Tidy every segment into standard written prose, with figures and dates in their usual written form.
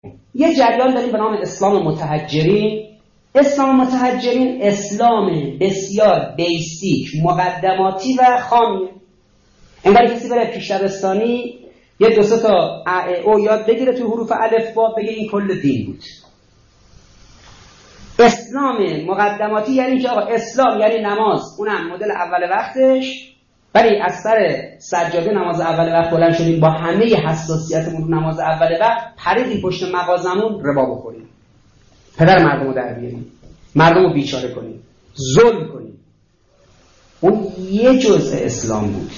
یه جریان داریم به نام اسلام متحجرین. اسلام متحجرین اسلام بسیار بیسیک، مقدماتی و خامیه. انگار کسی بره پیشدبستانی یه دو سه تا ا او یاد بگیره تو حروف الف با، بگه این کل دین بود. اسلام مقدماتی یعنی که آقا اسلام یعنی نماز، اونم مدل اول وقتش، ولی از سر سجاده نماز اول وقت بلند شدیم با همه حساسیتمون نماز اول وقت پریدیم پشت مغازمون ربا بخوریم، پدر مردمو در بیاریم، مردمو بیچاره کنیم، ظلم کنیم. اون یه جزء اسلام بود.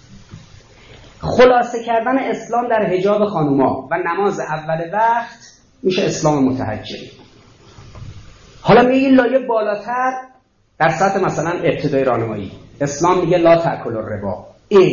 خلاصه کردن اسلام در حجاب خانوما و نماز اول وقت میشه اسلام متحجری. حالا میگه لایه بالاتر در سطح مثلا ابتدای راهنمایی اسلام میگه لا تأکلوا الربا.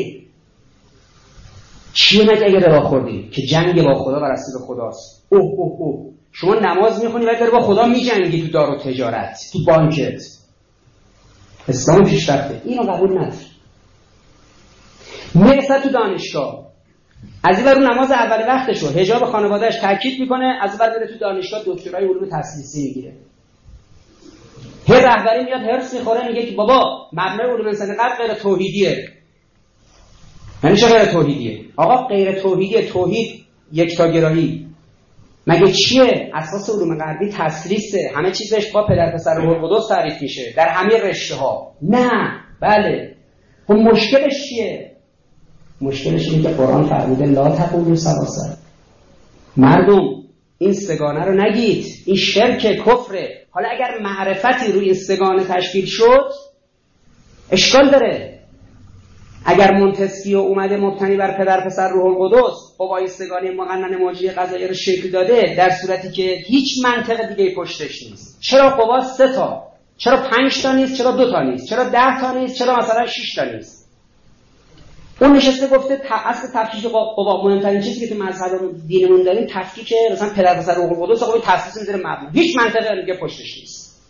چیه مگه اگه ربا خوردی که جنگ با خدا و رسول خداست؟ اوه شما نماز میخونی ولی داری با خدا میجنگی تو دار و تجارت، تو بانکت. اسلام پیشرفته، اینو قبول نداری. میرسه تو دانشگاه، از این ور اون نماز اول وقتشو حجاب خانواده‌اش تاکید میکنه، از این ور میره تو دانشگاه دکترای علوم تسلیسی میگیره. هر رهبری میاد هرس میخوره میگه که بابا مبنای علوم انسانی قد غیر توحیدیه. یعنی چه غیر توحیدیه؟ آقا غیر توحیدیه. توحید یکتاگرایی مگه چیه؟ اساس علوم غربی تسلیسه، همه چیزش با پدر پسر روح القدس تعریف میشه در همه رشته ها. نه بله، خب مشکلش چیه؟ مشکلش اینه که قرآن فرموده لا تقولوا ثلاثه. مردم این سگانه رو نگید، این شرک کفره. حالا اگر معرفتی روی این سگانه تشکیل شد اشکال داره. اگر مونتسکیو اومده مبتنی بر پدر پسر روح القدس با این سگانه مقننه موجی قضایی رو شکل داده، در صورتی که هیچ منطق دیگه پشتش نیست. چرا قوا 3 تا؟ چرا 5 تا نیست؟ چرا 2 تا نیست؟ چرا 10 تا نیست؟ چرا مثلا 6 تا نیست؟ اون نشسته گفته اصل تفکیک قوا مهمترین چیزی که تو مذهب دینمون داریم تفکیک مثلا پدر پسر روح القدس، آقا تفسیر میذاره مبنا، هیچ منطقی دیگه پشتش نیست.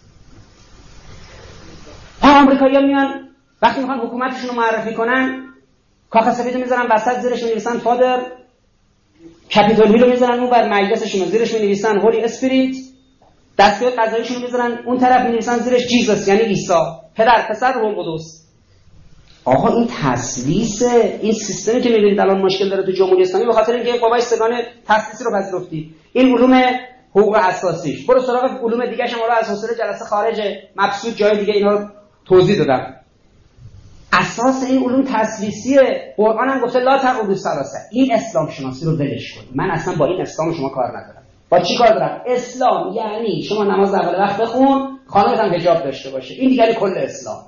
آمریکایی‌ها میان وقتی میخوان حکومتشون رو معرفی کنن کاخ سفید رو میذارن وسط، زیرش می‌نویسن فادر، کپیتول هیل رو میذارن اون بر مجلسشون، زیرش می‌نویسن هولی اسپریت، دستگاه قضاییشون رو میذارن اون طرف می‌نویسن زیرش جیزس یعنی عیسی، پدر پسر روح القدس. آقا این تسلیس، این سیستمی که می‌بینید الان مشکل داره تو جمهوری اسلامی به خاطر اینکه قوای سگانه تسلیسی رو پذیرفتی. این علوم حقوق اساسیش، برو سراغ علوم دیگه شما رو از حوصله جلسه خارج مبسوط جای دیگه اینا رو توضیح دادم. اساس این علوم تسلیسیه. قرآن هم گفته لا تقولوا ثلاثه. این اسلام شناسی رو ولش کن. من اصلا با این اسلام شما کار ندارم. با چی کار دارم؟ اسلام یعنی شما نماز اول وقت بخون، خانمت هم حجاب داشته باشه. این دیگه کل اسلام.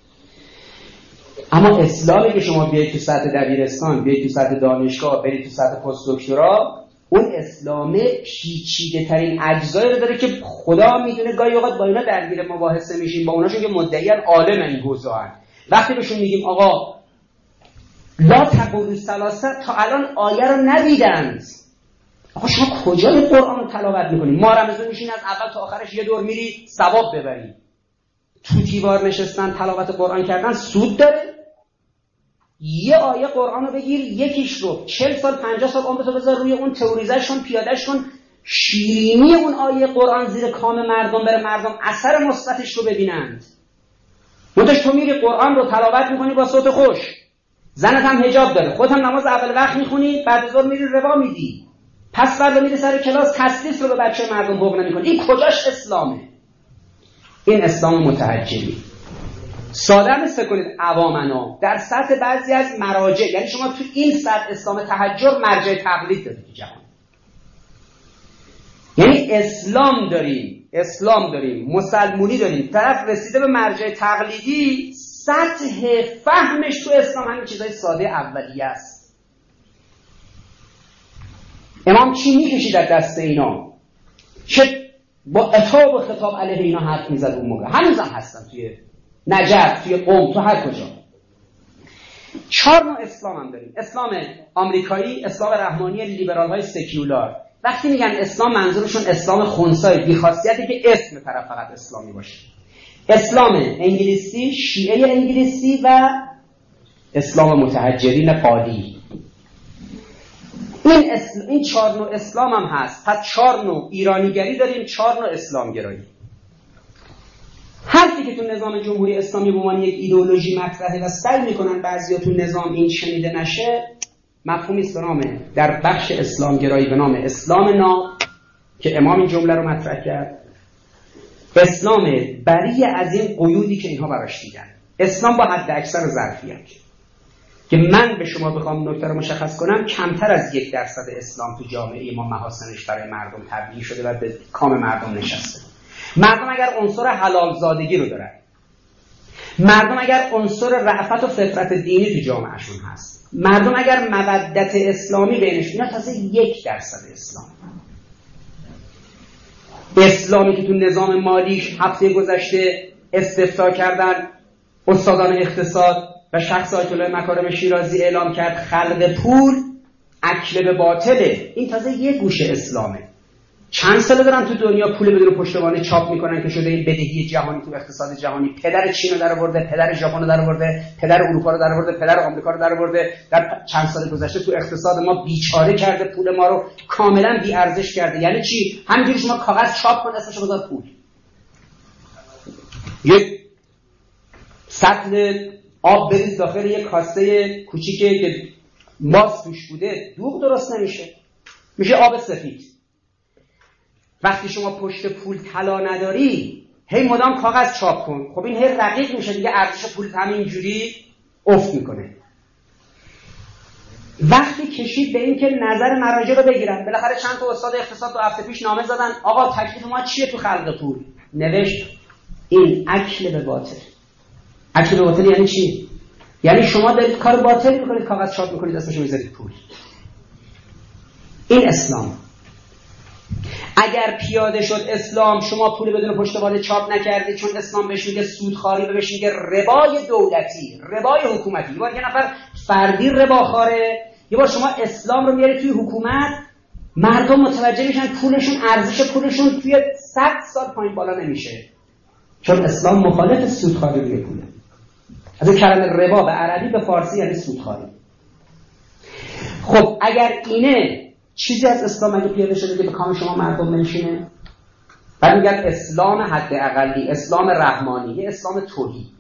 اما اسلامی که شما بیاید تو سطح دبیرستان، بیاید تو سطح دانشگاه، برید تو سطح پست دکترا، اون اسلام پیچیده ترین اجزایی رو داره که خدا میدونه گاهی اوقات با اینا درگیر مباحثه میشیم، با اوناشون که مدعیان عالم این حوزه‌ان. وقتی بهشون میگیم آقا لا تقولوا ثلاثه، تا الان آیه رو ندیدند. آقا شما کجا این قرآن رو تلاوت میکنید؟ ما رمضان میشین از اول تا آخرش یه دور میری ثواب ببری. تو دیوار نشستن تلاوت قرآن کردن سود داره؟ یه آیه قرآن رو بگیر یکیش رو 40 سال 50 سال عمرتو بذار روی اون تئوریزش کن، پیادهش کن، شیرینی اون آیه قرآن زیر کام مردم بره، مردم اثر مثبتش رو ببینند. منتش تو میری قرآن رو تلاوت میکنی با صوت خوش، زنت هم حجاب داره، خودت هم نماز اول وقت میخونی، بعد از ظهر میری ربا میدی، پس فردا میری سر کلاس تسلیس رو به بچه مردم بغض نمیکنی. این کجاش اسلامه؟ این اسلام متحجری. ساده مثل کنید عوامنا در سطح بعضی از مراجع، یعنی شما تو این سطح اسلام تحجر مرجع تقلید دارید تو جهان. یعنی اسلام داریم، مسلمونی داریم، طرف رسیده به مرجع تقلیدی، سطح فهمش تو اسلام همین چیزای ساده اولیه است. امام چی میکشید در دست اینا؟ چه با عتاب و خطاب علیه اینا حرف میزد اون موقع، هنوز هم هستن توی نجف، توی قم، تو هر کجا. 4 نوع اسلام هم داریم. اسلام آمریکایی، اسلام رحمانی لیبرال های سکیولار. وقتی میگن اسلام منظورشون اسلام خنثی بی‌خاصیتی که اسم طرف فقط اسلامی باشه. اسلام انگلیسی، شیعه انگلیسی و اسلام متحجرین قالی. این 4 نوع اسلام هم هست. پس 4 نوع ایرانیگری داریم، 4 نوع اسلامگرایی. حرفی که تو نظام جمهوری اسلامی به عنوان یک ایدئولوژی مطرحه و سعی میکنن بعضیا تو نظام این شنیده نشه، مفهومی است به نام در بخش اسلامگرایی به نام اسلام ناب که امام این جمله رو مطرح کرد، اسلام بری از این قیودی که اینها براش دیدن، اسلام با حد اکثر ظرفیت. که من به شما بخوام نکته رو مشخص کنم، کمتر از 1% اسلام تو جامعه ما محاسنش برای مردم تبیین شده و به کام مردم نشسته. مردم اگر عنصر حلال زادگی رو دارن، مردم اگر عنصر رأفت و فطرت دینی تو جامعهشون هست، مردم اگر مودت اسلامی بینش، اینا تازه 1% اسلامی که تو نظام مالیش هفته گذشته استفتاء کردن استادان اقتصاد و شخص آیت الله مکارم شیرازی اعلام کرد خلق پول اکل به باطله، این تازه یه گوشه اسلامه. چند ساله دارن تو دنیا پول بدون پشتوانه چاپ میکنن که شده این بدهی جهانی تو اقتصاد جهانی. پدر چین رو درآورده، پدر ژاپن رو درآورده، پدر اروپا رو درآورده، پدر آمریکا رو درآورده. در چند سال گذشته تو اقتصاد ما بیچاره کرده، پول ما رو کاملا بی ارزش کرده. یعنی چی؟ همینجوری شما کاغذ چاپ کن اسمش بذار پول. یک سطل آب بریز داخل یک کاسه کوچیکه که ماست توش بوده، دوغ درست نمیشه، میشه آب سفید. وقتی شما پشت پول طلا نداری، هی مدام کاغذ چاپ کن، خب این هی رقیق میشه دیگه، ارزش پول همینجوری افت میکنه. وقتی کشید به این که نظر مراجع رو بگیرن، بالاخره چند تا استاد اقتصاد 2 هفته پیش نامه زدن آقا تکلیف ما چیه تو خلق پول؟ نوشت این اکل به باطل. اکل به باطل یعنی چی؟ یعنی شما دارید کار باطل میکنید، کاغذ چاپ میکنید، اسمش رو میذارید پول. این اسلام. اگر پیاده شد اسلام، شما پول بدون پشتوانه چاپ نکردید، چون اسلام بهش میگه سودخواری و بهش میگه ربای دولتی، ربای حکومتی. یه بار یه نفر فردی رباخواره، یه بار شما اسلام رو میارید توی حکومت، مردم متوجه میشن پولشون، ارزش پولشون توی 100 سال پایین بالا نمیشه، چون اسلام مخالف سودخواری روی پوله. از این کلمه ربا به عربی به فارسی یعنی سودخواری. خب اگر اینه چیزی از اسلام اگه پیاده شده که به کام شما مردم نمیشینه، بعد میگن اسلام حد اقلی، اسلام رحمانی، یه اسلام توحید.